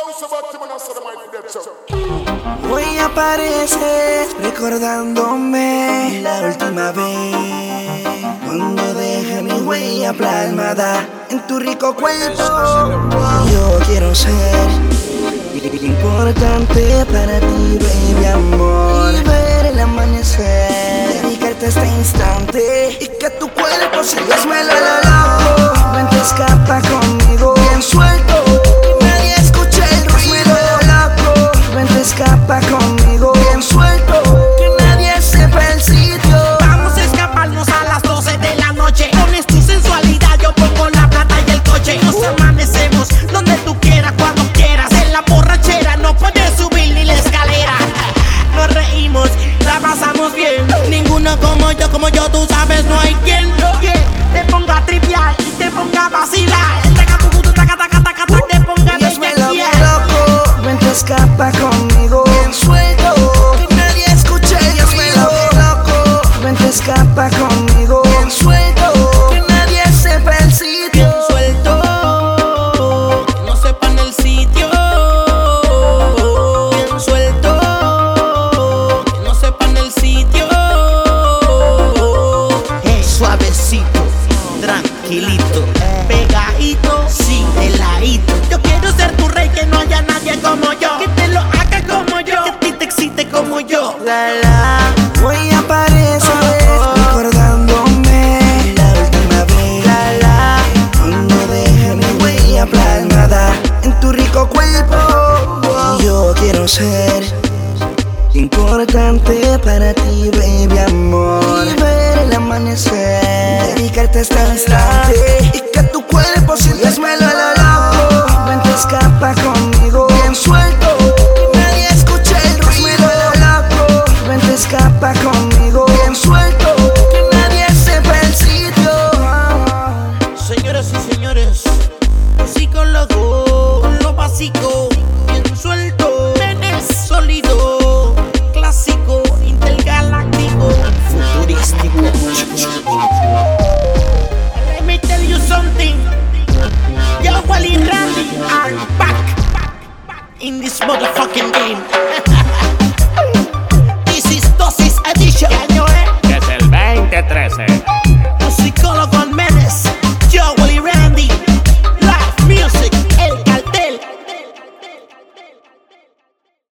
Hoy apareces recordándome la última vez, cuando dejé mi huella plasmada en tu rico cuerpo. Yo quiero ser importante para ti, baby amor, y ver el amanecer, dedicarte a este instante y que tu cuerpo se desmela lo loco. Ven, te escapa conmigo bien suelto, que nadie escuche el ruido loco. Ven, te escapa conmigo bien suelto, que nadie sepa el sitio. Vamos a escaparnos a las 12 de la noche. Pones tu sensualidad, yo pongo la plata y el coche. Nos amanecemos donde tú quieras, cuando quieras. En la borrachera no puedes subir ni la escalera. Nos reímos, la pasamos bien. Ninguno como yo, tú sabes, no hay quien. Yeah. Te ponga a tripear y te ponga a vacilar. Te ponga a desmelo loco. Ven, te escapa conmigo bien suelto, que nadie escuche el ruido loco. Ven, te escapa conmigo bien suelto, que nadie sepa el sitio. Bien suelto, que no sepan el sitio. Bien suelto, que no sepan el sitio. Suavecito, tranquilito, pegadito, sí, heladito. Yo quiero ser tu rey, que no haya nadie como yo, que te lo haga como yo, que a ti te excite como yo. Hoy apareces recordándome la última vez, cuando dejé mi huella plasmada en tu rico cuerpo. Yo quiero ser importante para ti, baby amor, y ver el amanecer, dedicarte a este instante y que tu cuerpo se desmelo a lo loco. Ven, te escapa conmigo bien suelto, que nadie escuche el ruido loco. Ven, te escapa conmigo bien suelto, que nadie sepa el sitio. Señoras y señores, psicólogo, lo básico.